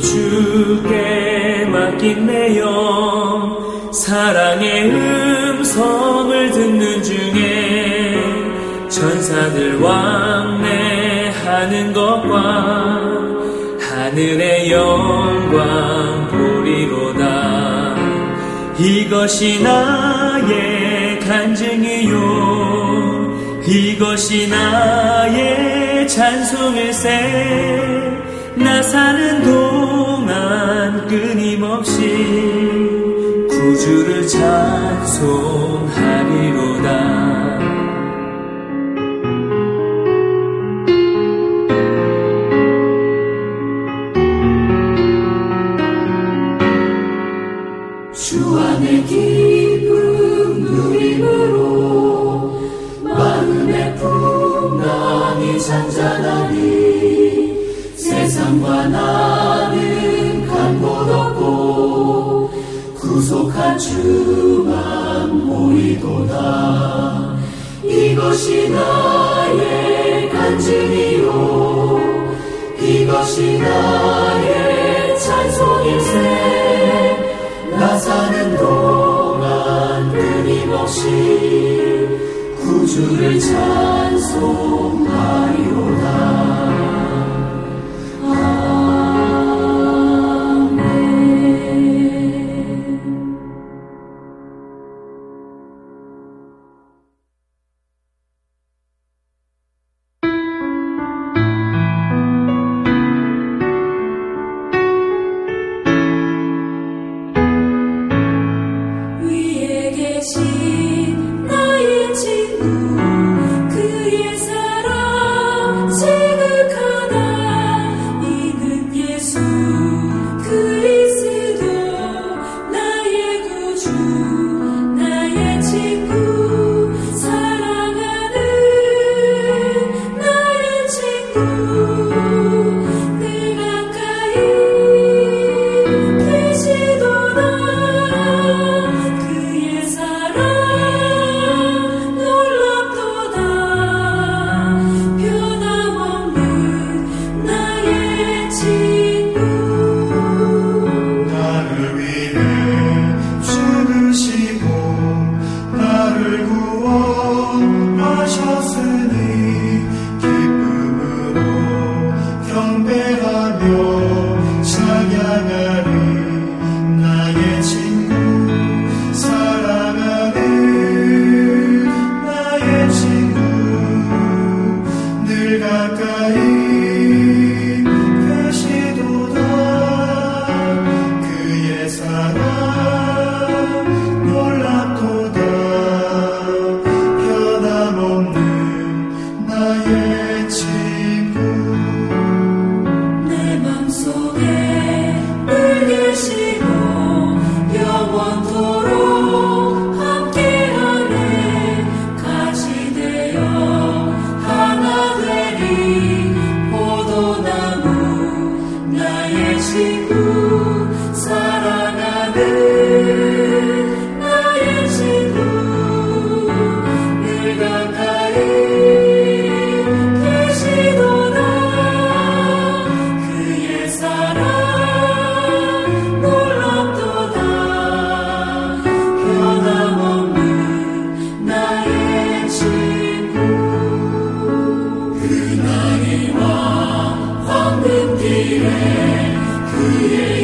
주께 맡긴 내 영 사랑의 음성을 듣는 중에 천사들 왕래하는 것과 하늘의 영광 보리로다. 이것이 나의 간증이요 이것이 나의 찬송일세. 나 사는 동안 끊임없이 구주를 찬송하리로다. 주 안의 기쁨 누림으로 마음의 풍랑이 잔잔하니 세상과 나는 간 곳 없고 구속한 주만 보이도다. 이것이 나의 간증이요 이것이 나의 찬송일세. 나 사는 동안 끊임없이 구주를 찬송하리로다. 그날이 왕 황금 길에 그의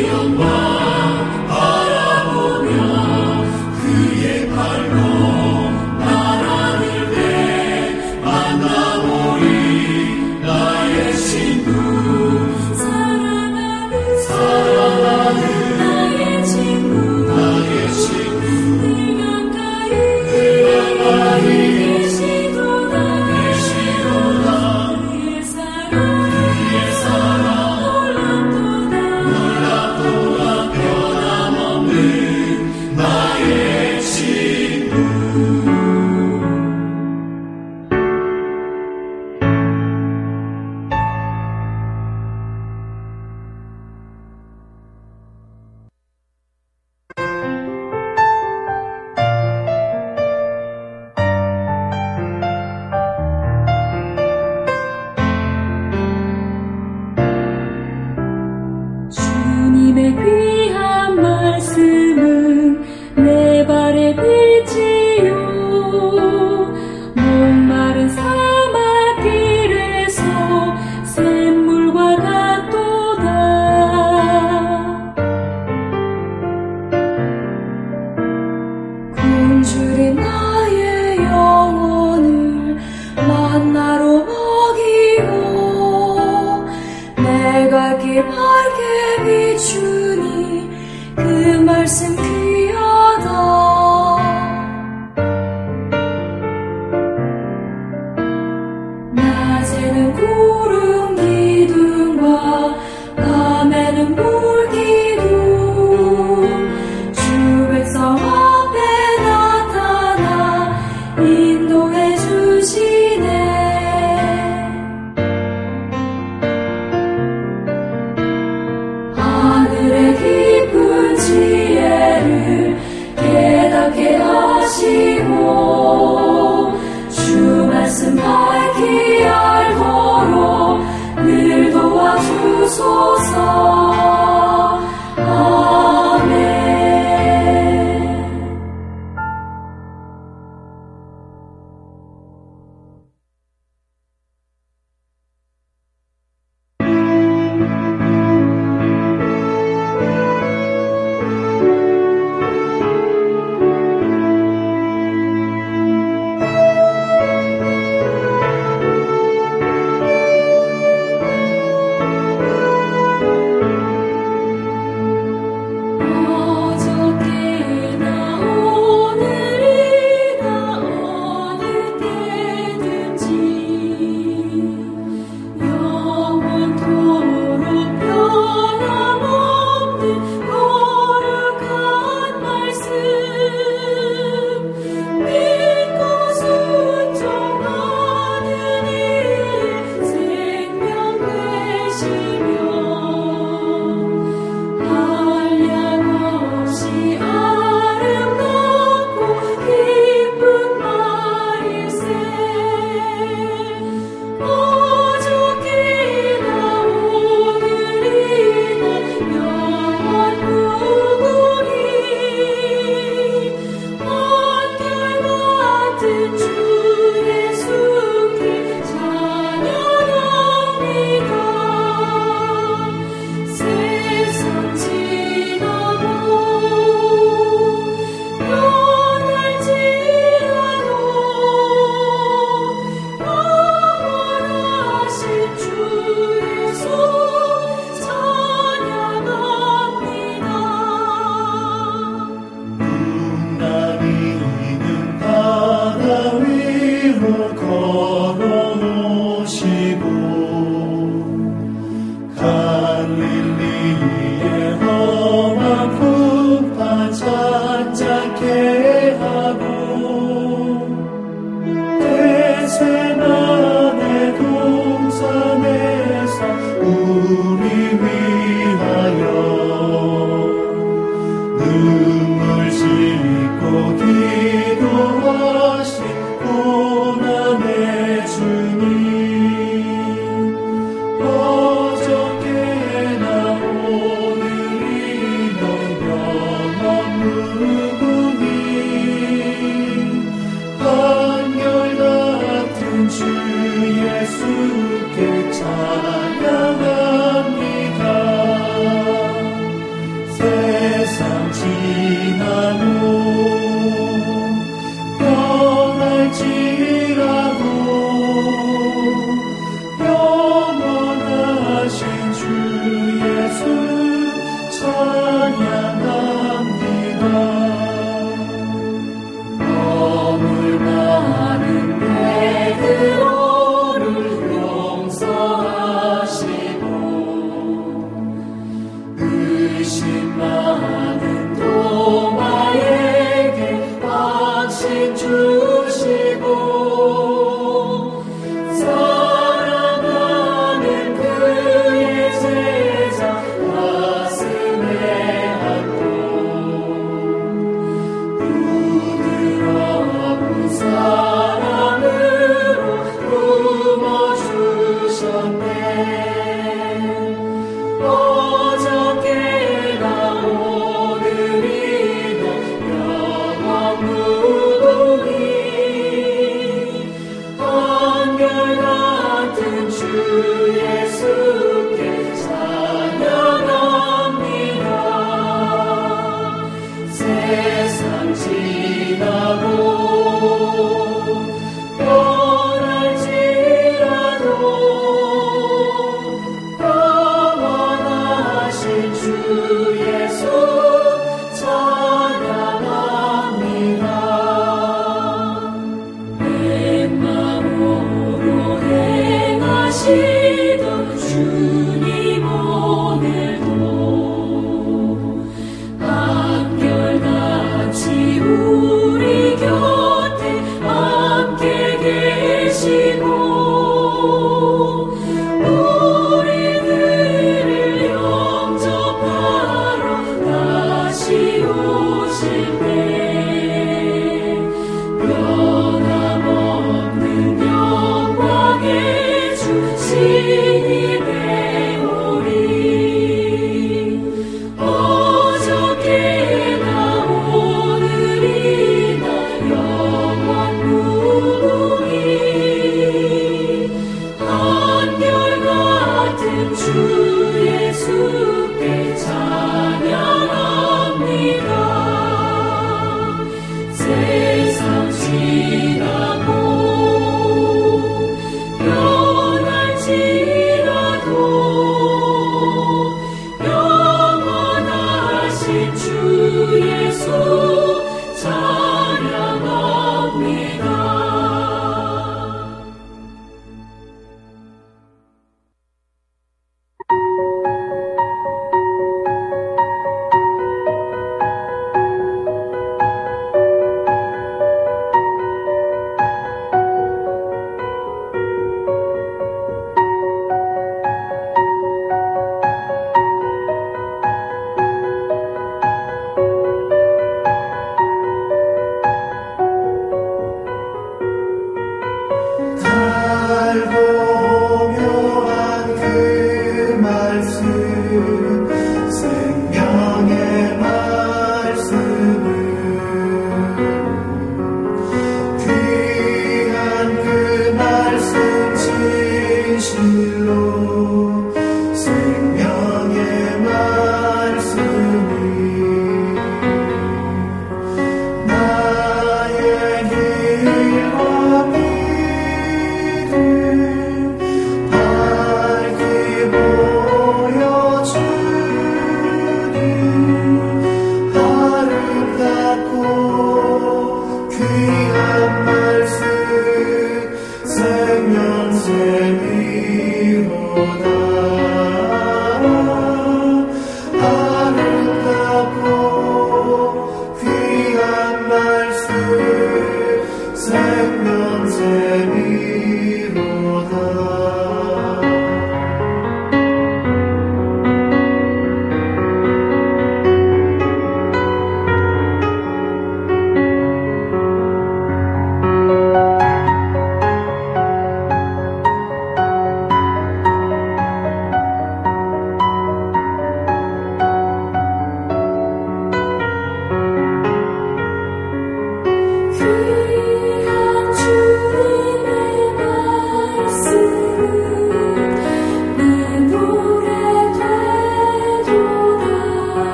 주님의 귀한 말씀은 내 발의 빛이요 목마른 사막길에서 샘물과 같도다. 굶주린 나의 영혼을 만나로 먹이고 내가 길 밝게 비추니 그 말씀 귀하다. 낮에는 구름 기둥과 밤에는 불 기둥 주 백성 앞에 나타나 인도해 주시네. 하늘의 깊은 지혜를 깨닫게 하시고 주 말씀 밝히 알도록 늘 도와주소서. 아멘. 어저께나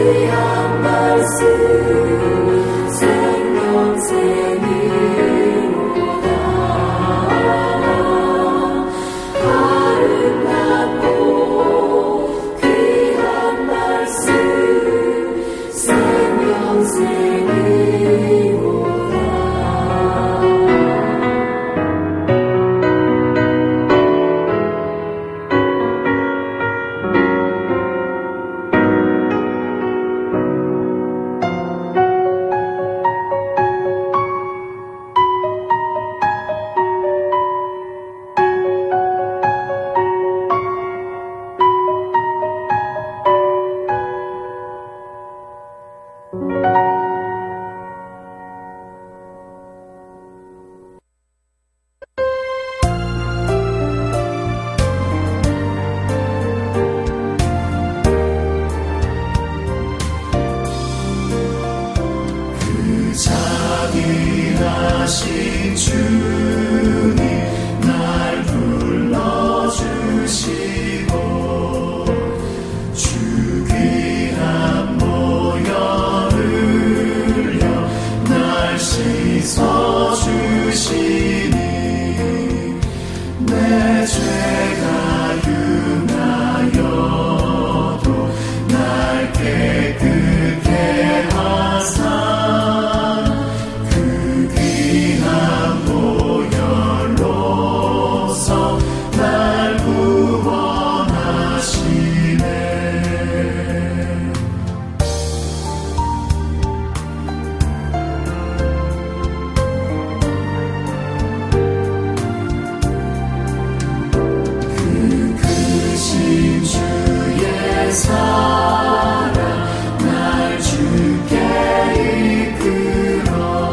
귀한 말씀 생명샘이로다. 아름답고 귀한 말씀 생명샘이로다. 자비하신 주님 날 불러주시고 주 귀한 보혈 흘려 날 씻어주시니 내 죄가 흉하여도 날 깨끗게 하사 날 구원하시네. 그 크신 주의 사랑 날 주께 이끌어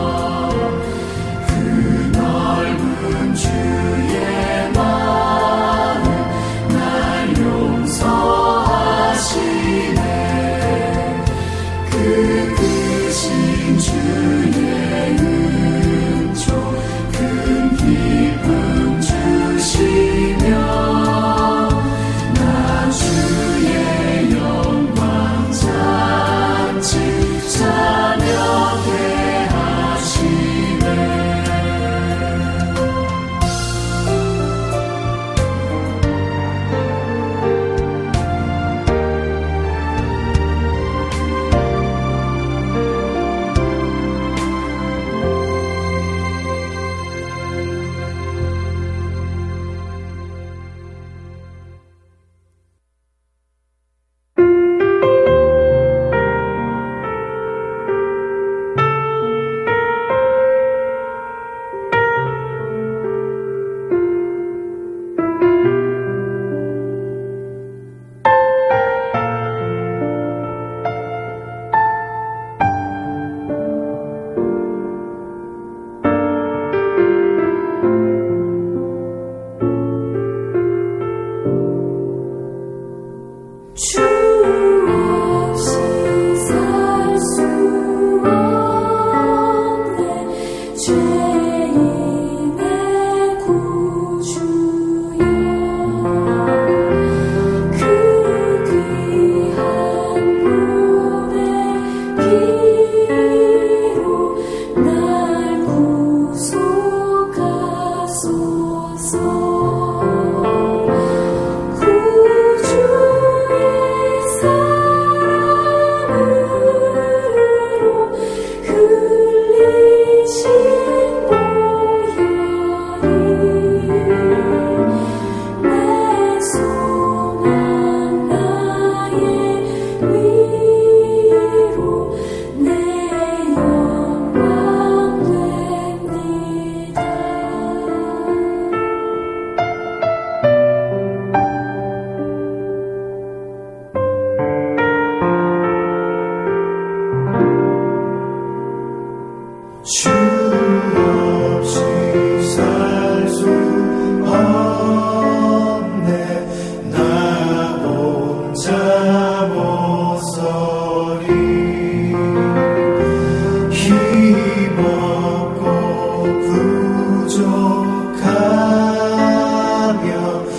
그 넓은 주의 용서하시네. 그 크신 주의 은총 큰 기쁨 주시며 나 주의 영광 잔치 찬양케 하시네.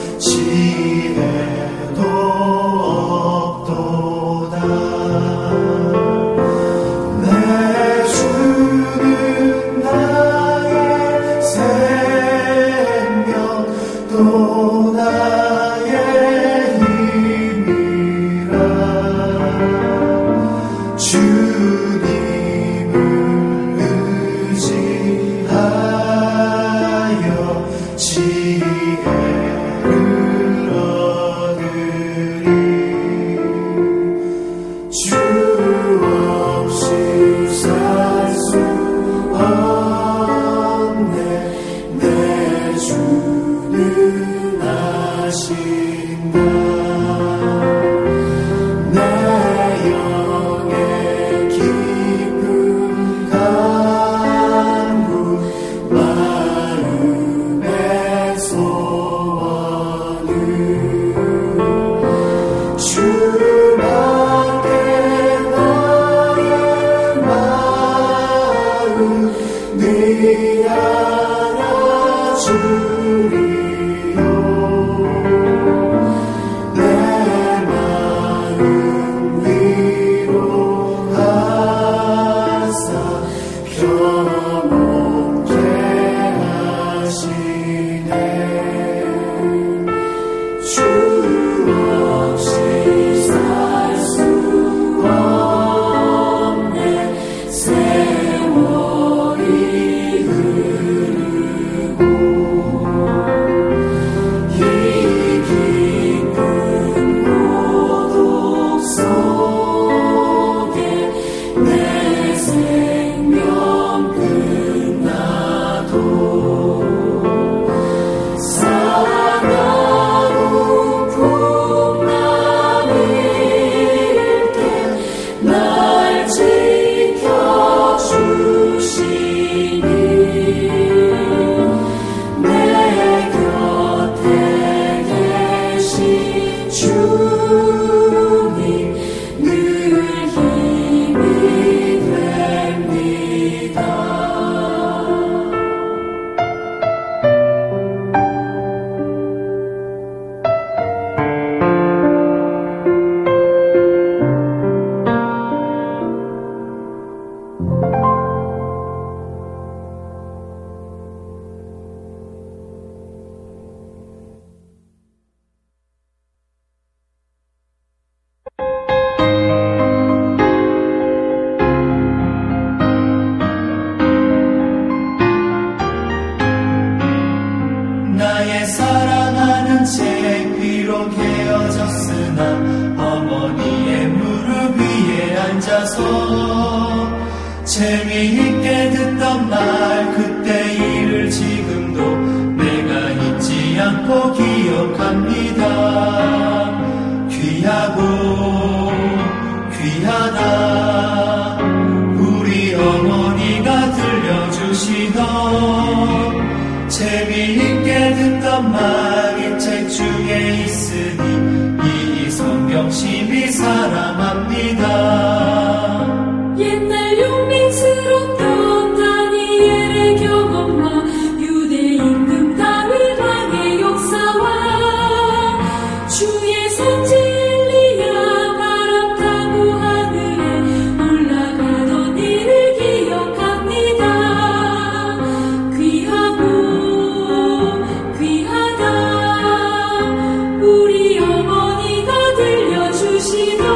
지혜도 없도다. 재미있게 듣던 말 그때 일을 지금도 내가 잊지 않고 기억합니다. 귀하고 귀하다 우리 어머니가 들려주시던 재미있게 듣던 말 이 책 중에 있으니 이 성경 심히 사랑합니다. 옛날 용맹스럽던 다니엘의 경험과 유대 임금 다윗 왕의 역사와 주의 선지 엘리야 바람 타고 하늘에 올라가던 일을 기억합니다. 귀하고 귀하다 우리 어머니가 들려주시던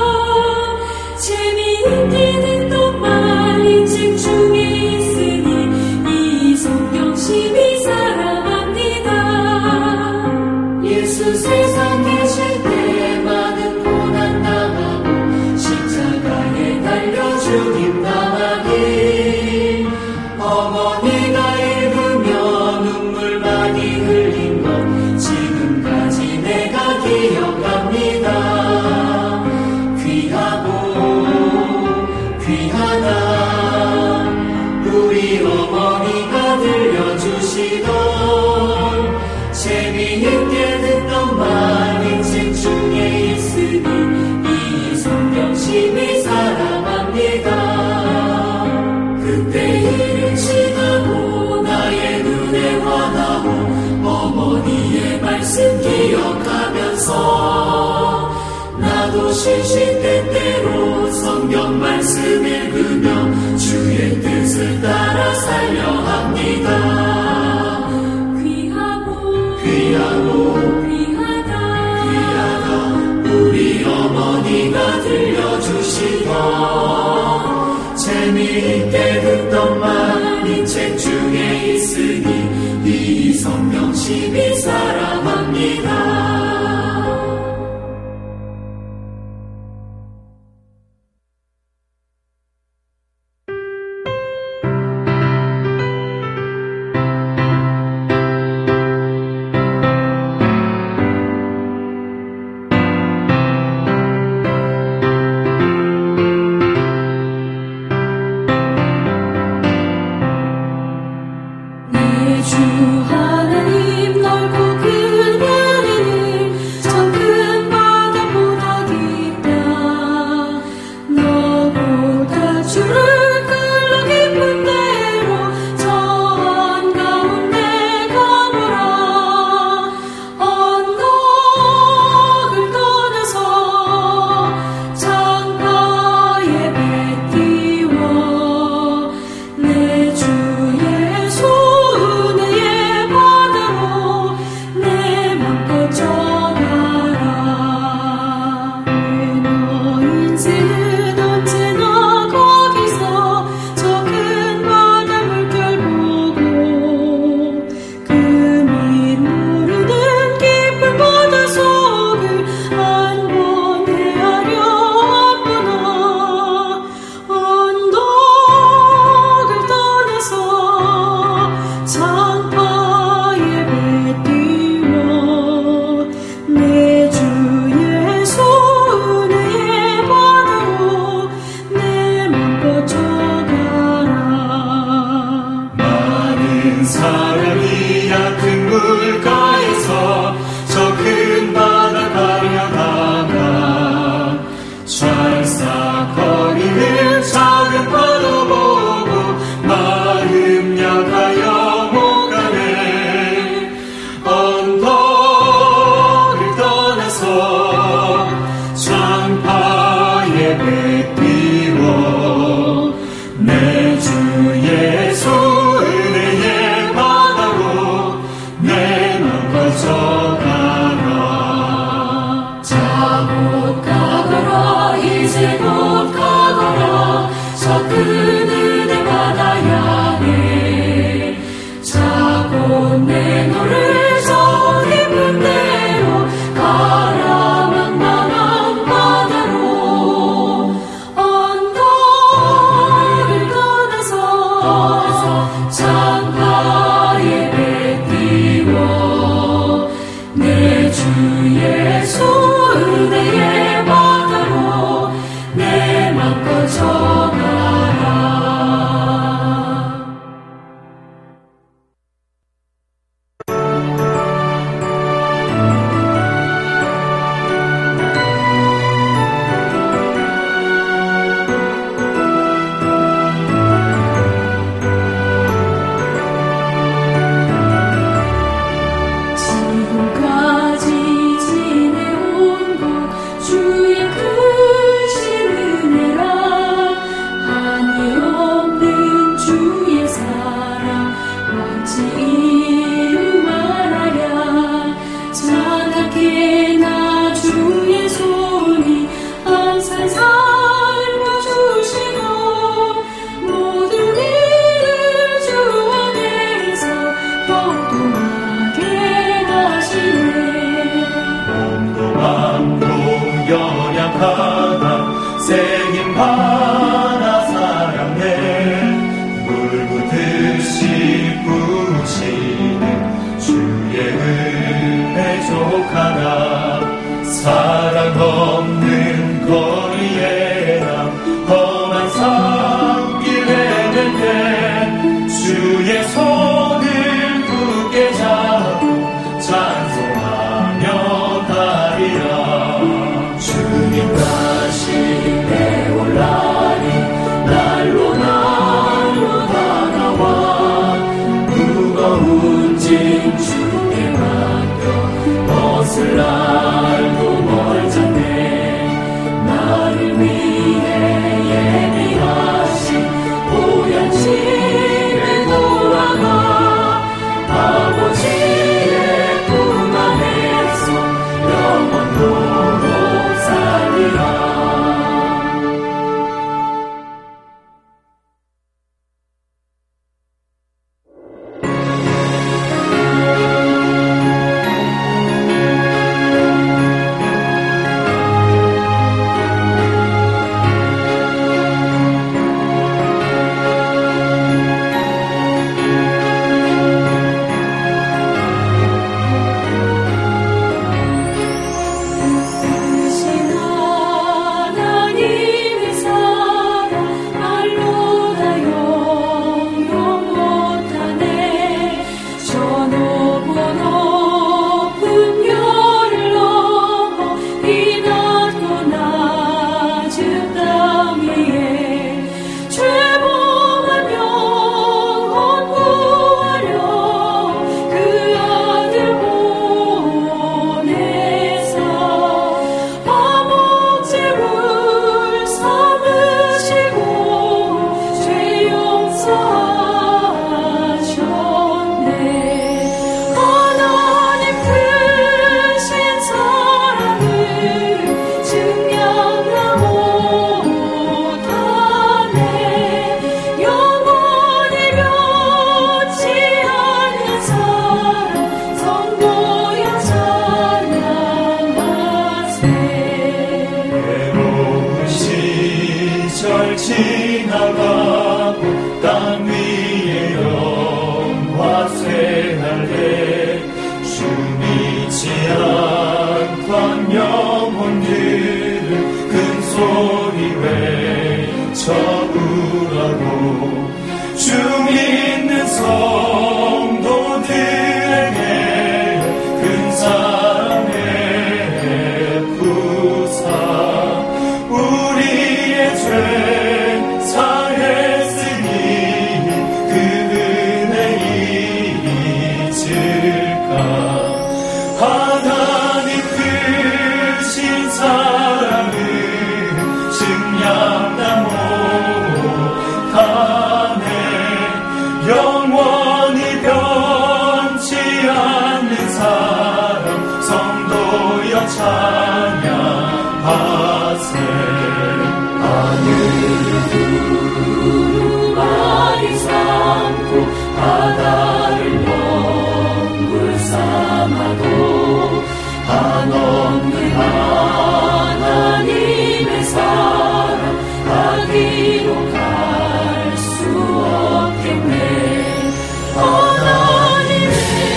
재미있게 듣던 말 이 책 중에 있으니 이 성경 심히 사랑합니다. 예수 세상 계실 때 많은 고난 당하고 십자가에 달려 죽임 당하기 어머니가 읽으며 눈물 많이 흘린 것 지금까지 내가 기억합니다. 귀하고 귀하다 우리 어머니가 들려주시던 재미있게 듣던 말 이 책 중에 있으니 이 성경 심히 사랑합니다. 그때 일을 지나고 나의 눈에 환하고 어머니의 말씀 기억하면서 나도 실시때때로 성경 말씀 읽으며 주의 뜻을 따라 살려 합니다. 귀하고 귀하고 귀하다 우리 어머니가 들려주시던 재미있게 듣던 말 이 책 중에 있으니 이 성경 심히 사랑합니다. 주 하나님 넓고 큰 하늘을 얼마나 사랑해 물 붓듯이 부으시는 주의 은혜 족하다. 사랑 없는 거리에 남 험한 산길 헤매네 주의 손을 굳게 잡고 찬송하며 가리라. 주님 다시 내올라니 날로 날로 다가와 무거운 짐 주께 맡겨 벗을 날도 멀잖네. 나를 위해 예비하신 보혈 집에 돌아가 아버지의 품 안에서 영원토록 살리라. 지나가고 땅 위에 영화 쇠할 때 주 믿지 않던 영혼들을 큰 소리 외쳐 부르라고. 주 믿는 성도들에게 큰 사랑의 부사 우리의 죄 사했으니 그 은혜 잊을까. 하나님 크신 사랑을 증량다 못하네. 영원히 변치 않는 사랑 성도여 찬양하세. 하늘을 두루마리 삼고 바다를 멍물 삼아도 한없는 하나님의 사랑 가기로 갈 수 없겠네. 하나님의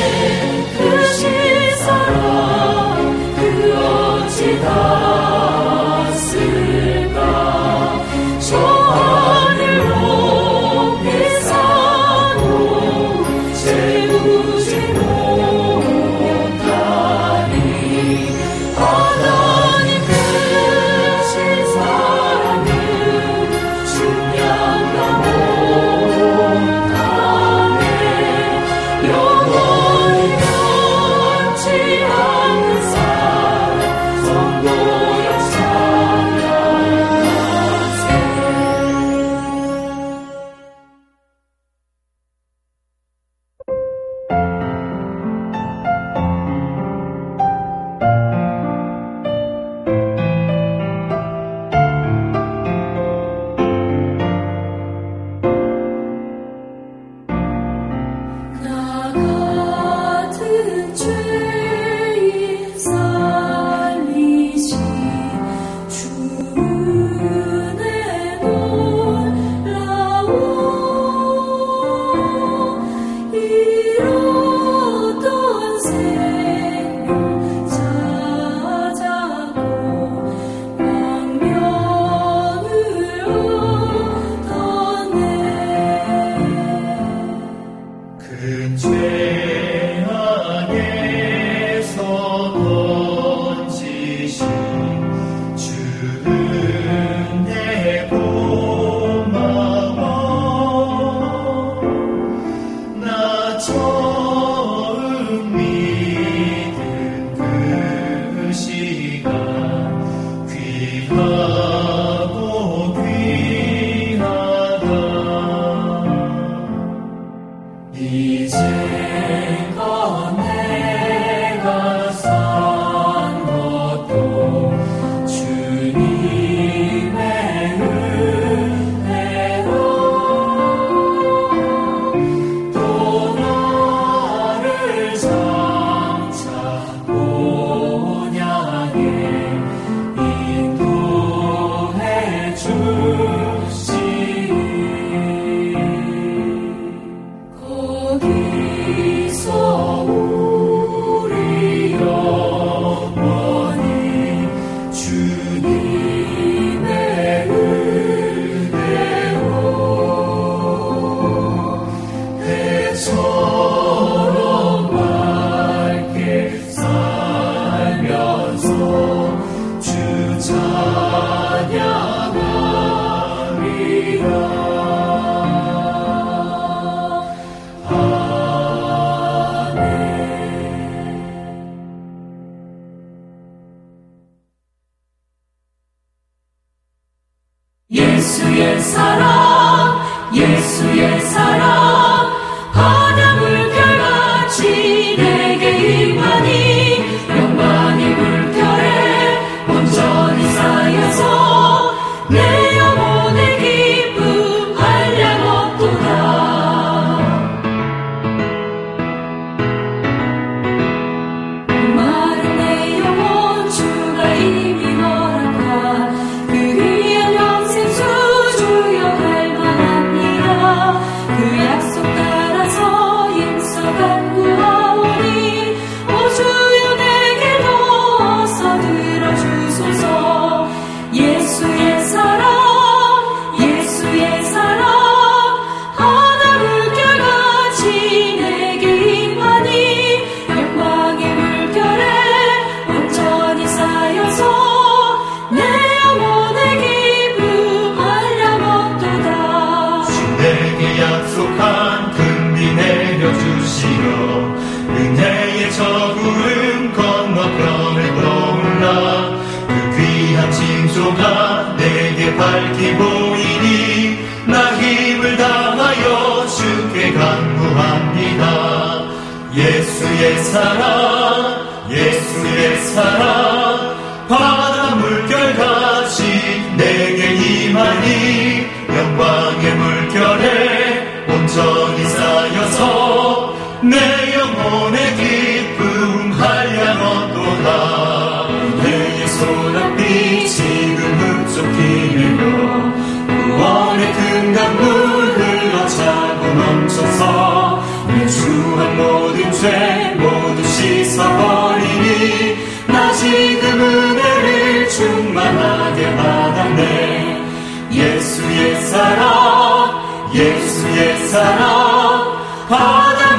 크신 사랑 그 어찌 닿았을까. 저 예수의 사랑 예수의 사랑 바다 물결같이 내게 임하니 영광의 물결에 온전히 쌓여서 내 영혼의 기쁨 한량없도다. 마른 내 영혼 주가 이미 허락하 그 위에 영생 주주여 갈망합니다. 그 약속 따라서 힘써 간구하오니 오 주여 내게 넣어서 들어주소서. 예수의 사랑 예수의 사랑 바다 물결같이 내게 임하니 영광의 물결에 온전히 쌓여서 내 영혼의 기쁨 한량없도다. 주 내게 약속한 금비 내려주시어 은혜의 저 구름 건너편을 떠올라 그 귀한 징조가 내게 밝히 보이니 나 힘을 다하여 주께 간구합니다. 예수의 사랑 예수의 사랑 바다 물결같이 내게 임하니 영광의 물결에 온전히 쌓여서 내 영혼의 기쁨 한량없도다. 은혜의 소낙비 지금 흡족히 내려 구원의 큰 강물 흘러차고 넘쳐서 내 주한 모든 죄 모두 씻어버리니 나 지금 은혜를 충만하게 받았네. 예수의 사랑 예수의 사랑 바다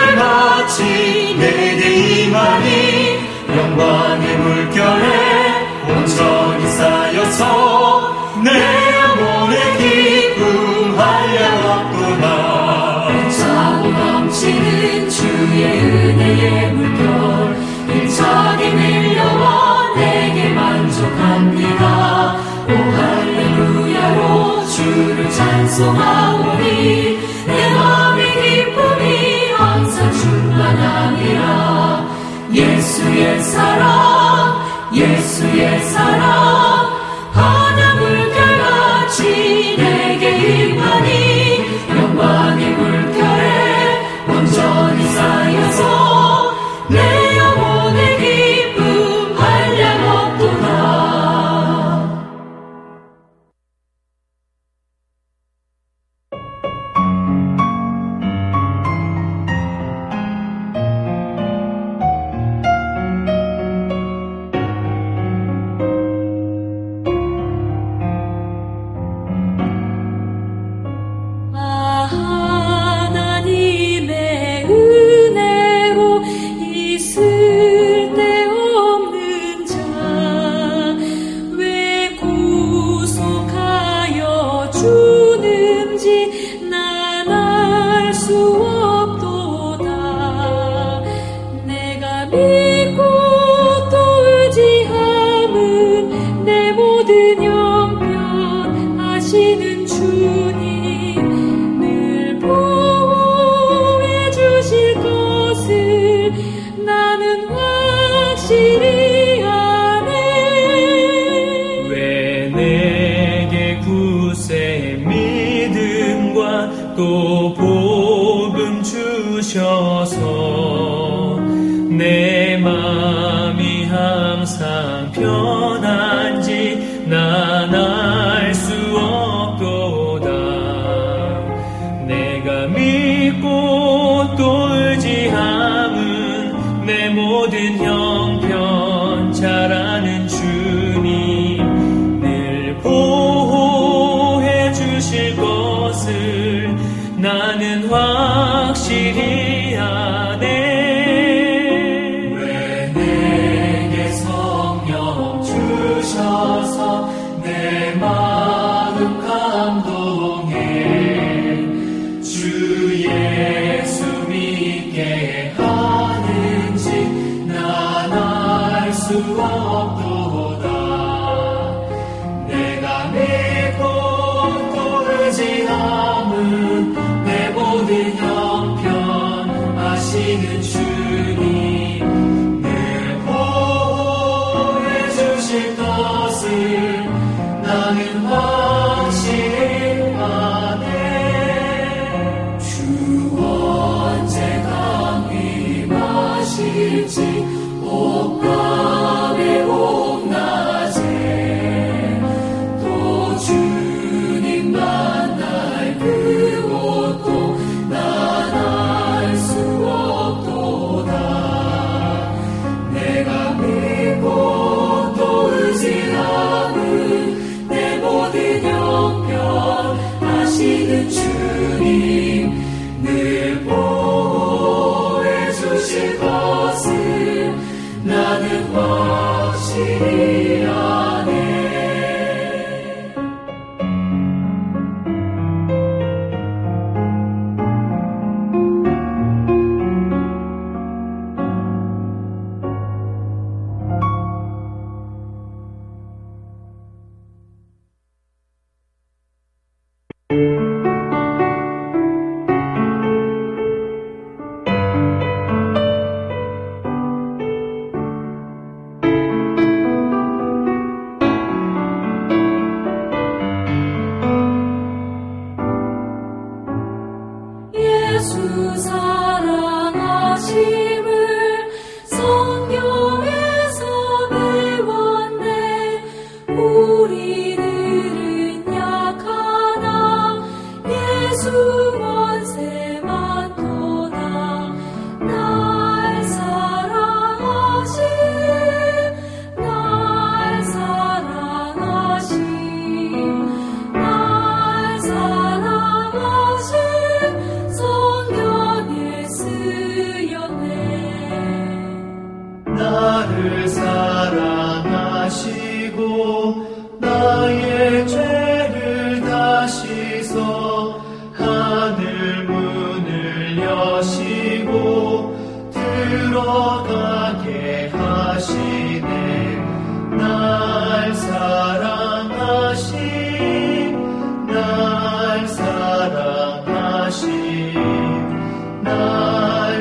물결같이 내게 임하니 영광의 물결에 온전히 쌓여서 내 영혼의 기쁨 한량없도다. 차고 넘치는 주의 은혜의 물결 일차게 밀려와 내게 만족합니다. 오 할렐루야로 주를 찬송하오니 내 마음의 기쁨이 항상 충만하니라. 예수의 사랑 예수의 사랑 바다 물결같이 내게 임하니 영광의 물결에 온전히 쌓여서 내 영혼의 기쁨 한량없도다. 하나님의 은혜로 있을 데 없는 자 왜 구속하여 주는지 난 알 수 없도다. 내가 믿고 또 의지함은 내 모든 형편 아시는 주님 늘 보호해 주실 것을 나는 확실히 아네. 왜 내게 굳세 믿음과 또 복음 주셔서 내 맘이 항상 편한지 난 알 수 없도다. 내가 믿고 또 의지함은 내 모든 형편 잘 아는 주님 늘 보호해 주실 것을 나는 확실히 아네. 왜 내게 성령 주셔서 내 마음 감동해 주 예수 믿게 하는지 난 알 수 없도다. 내가 믿고 나는 확신하네. 주 언제 강림하실지 옥밤에 옥낮에 또 주님 만날 그 옷도 난 알 수 없도다. 내가 믿고 또 의지하는 내 모든 형편 하시는 주님 늘 보호해 주실 것을 나는 확실히 아네. 예수 사랑하심을 성경에서 배웠네. 우리들은 약하나 예수 원세 많도다. 날 사랑하심 날 사랑하심 날 사랑하심 성경에 쓰였네. 나를 사랑하시고 나의 죄를 다시서 하늘 문을 여시고 들어가게 하시네. 날 사랑하신 날 사랑하신 날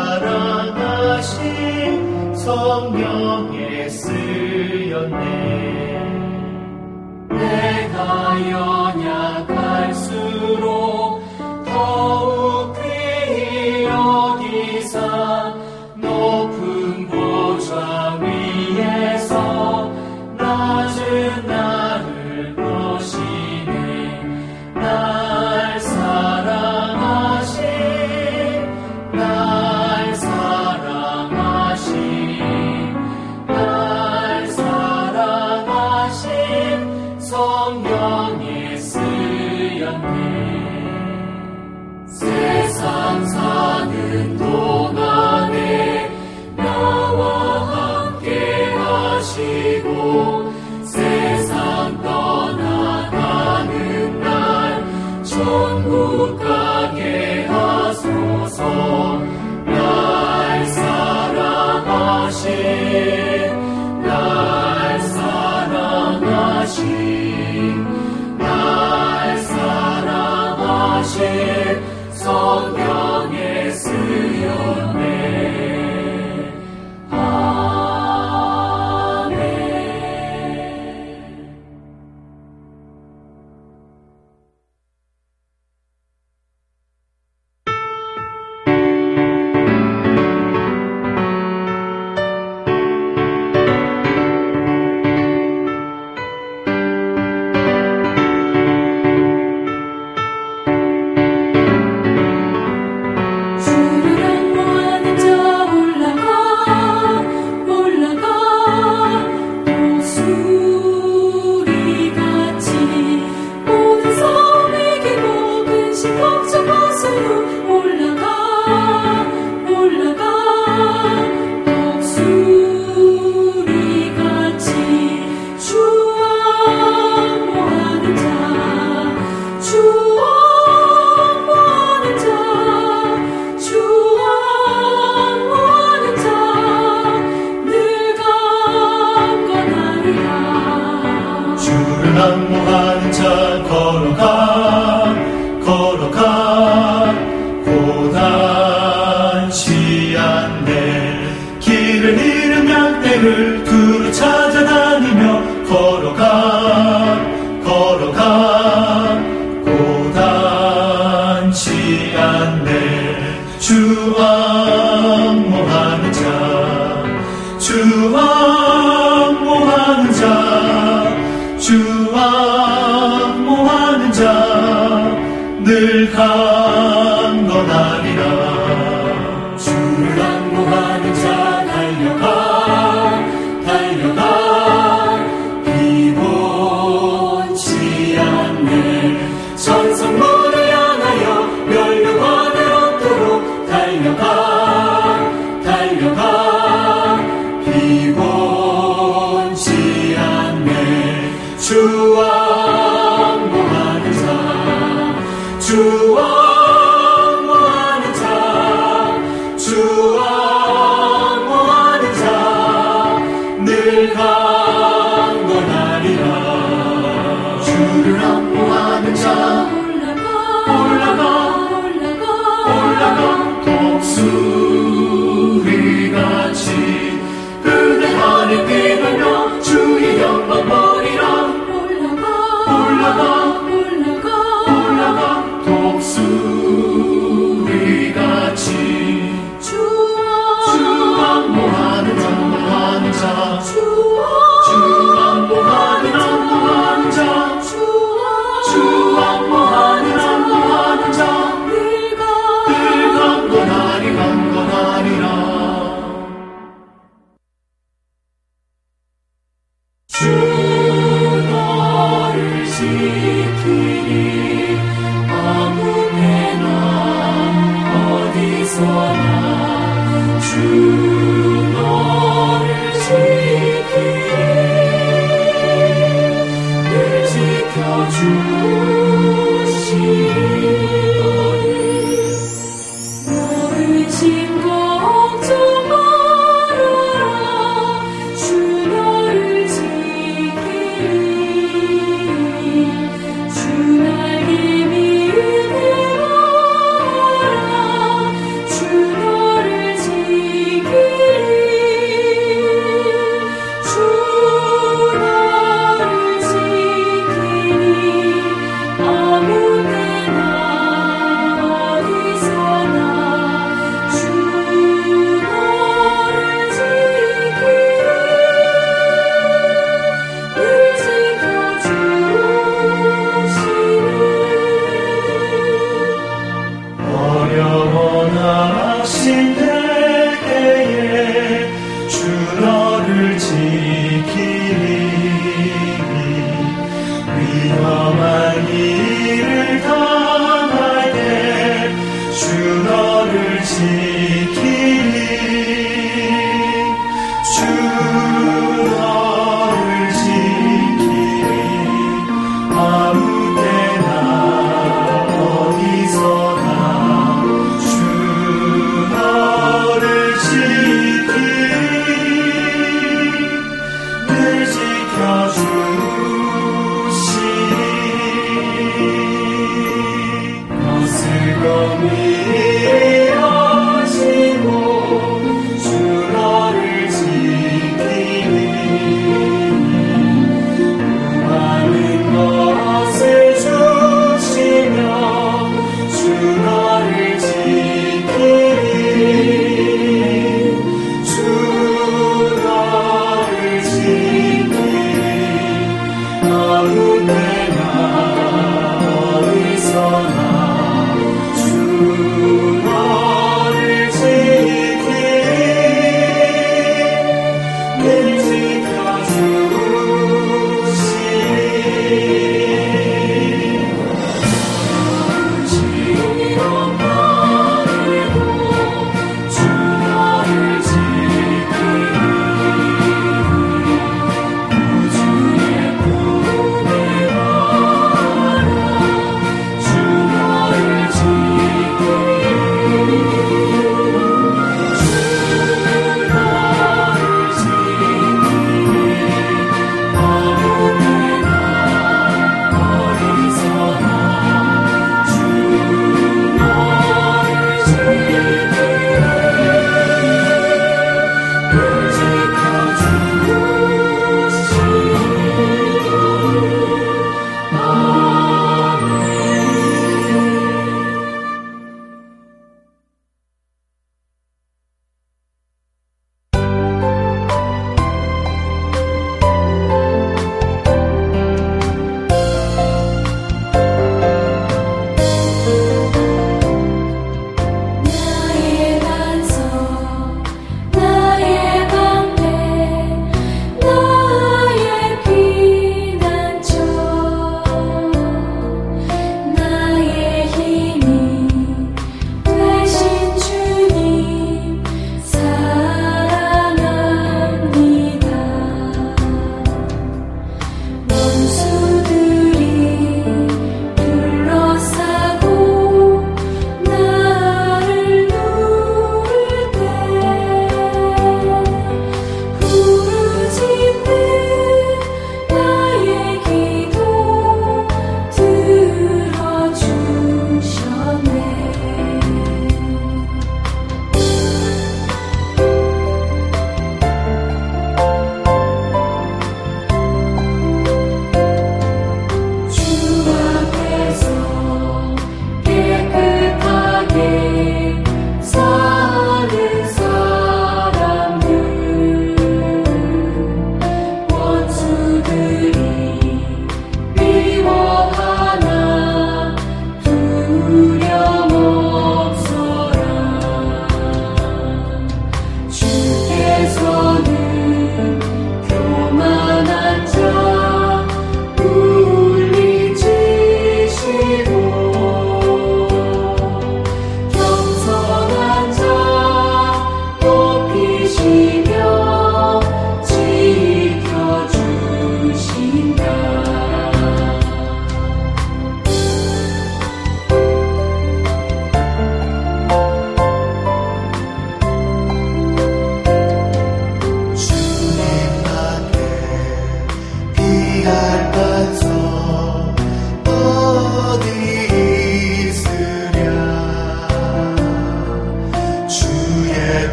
사랑하신 성경에 쓰였네. 내가 연약할수록 더욱 귀히 여기사 높은 보좌 위에서 낮은 나를 보시네. 날 사랑하신 날 사랑하신 날 사랑하신 성경에 쓰였네. 세상 사는 동안에 나와 함께 하시고 세상 떠나가는 날 천국 가게 하소서. 날 사랑하신 날 사랑하신 날 사랑하신 성경에 쓰였네. 아멘. 난무하는 자 걸어가 걸어가 고단치 않네. 길을 잃은 양떼를 두루 찾아다니며 걸어가 낙모하는 자 늘 강건하리라. 주를 낙모하는 자 달려가 피곤치 않네. 천성문을 향하여 면류관을 얻도록 달려가 피곤치 않네. 주와 모하는 자 늘 강건하리라. 주를 낙모하는 자 올라가 독수리같이 그대 하늘 뛰며 주의 영광 보리라. 올라가 독수리같이 주와 모하는 자 주와 모하는 자 늘 강건하리라. 주 너를 지키리 아무데나 어디서나. 주 너를 지키리 늘 지켜주시리. 너를 진 걱정 말아라. 주 너를 지키리. 주 날개 믿으라. 주 너를 지키리. 주 너를 지키리. 아무데나 어디서나. 주 너를 지키리. 늘 지켜주시리. 어려워하신 때에 주 너를 지키리. 위험한 일을 당할 때 주 너를 지키리. 주 너를 지키리. 아무데나 어디서나 주 너를 지키리. 늘 지켜주시리. 것을 검이하시고 주 너를 지키리. 많은 것을 주시며 주 너를 지키리. 주 너를 지키리. 아무데나 어디서나 주 너를 지키리. 늘 지켜주시리. 주 너를 지키리. 우주의 꿈을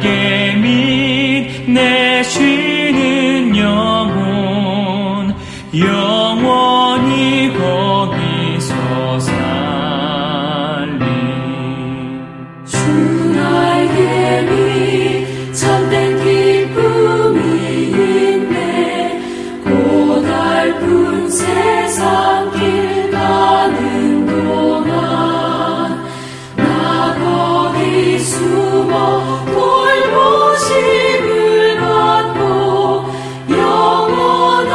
날개 및 내 쉬는 영혼 영원히 거기서 살리. 주 날개 및 참된 기쁨이 있네. 고달픈 세상 길 가는 동안 나 거기 숨어 돌보심을 받고 영원한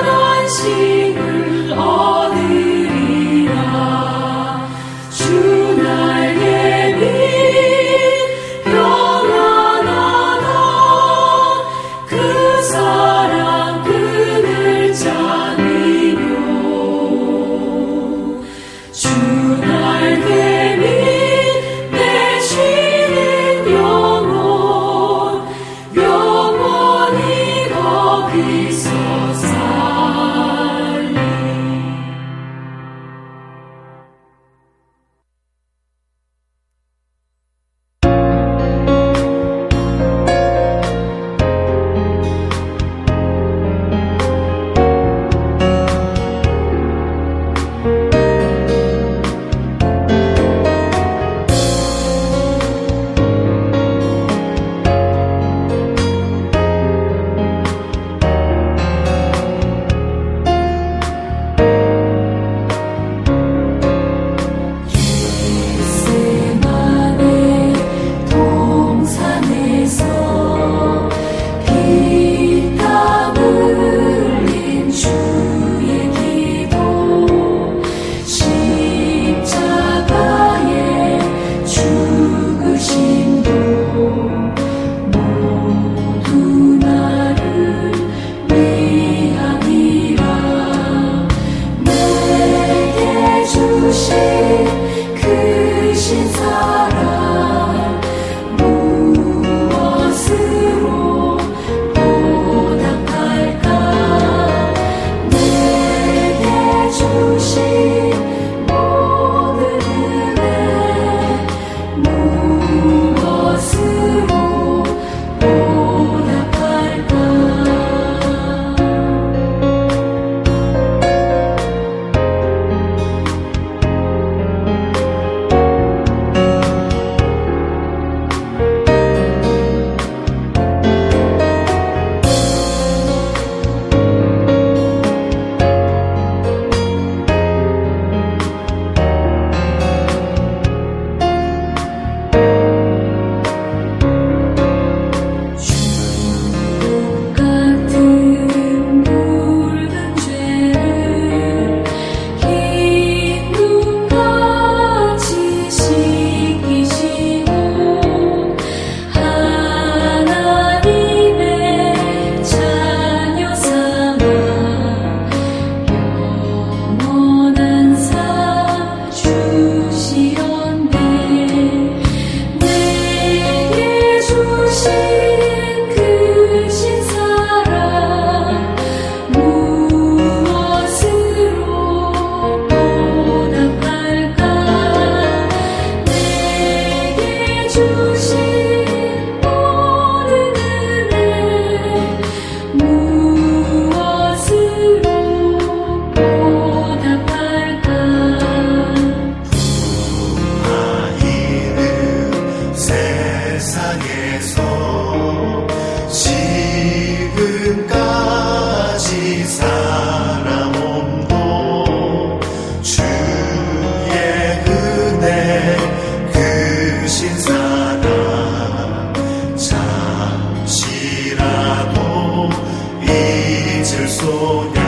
안식을 얻으리라. 주 날개 및 평안하다. 그 사랑 그늘 자리요. 주 날개 및 내 쉬는 영혼 영원히 거기서 살리. 세만의 동산에서 피땀 흘린 주의 기도 십자가의 죽으심도 모두 나를 위함이라. 내게 주신 그 신사랑 무엇으로 보답할까. 내게 주신 모든 은혜 무엇으로 보답할까. 같은 붉은 죄를 흰 눈같이 씻기시고 하나님의 자녀 삼아 영원한 상 주시었네. 내게 주신 그 신사랑 무엇으로 보답할까. 내게 주신 모든 은혜 무엇으로 보답할까. 아이는 세상에서 지금까지 살아옴도 주의 은혜 크신 사랑 잠시라도 잊을 소냐.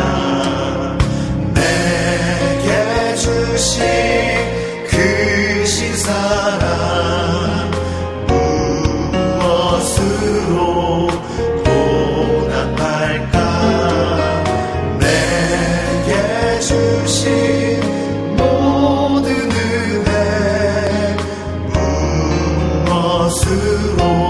내게 주신 크신 사랑 무엇으로 보답할까. 내게 주신 모든 은혜 무엇으로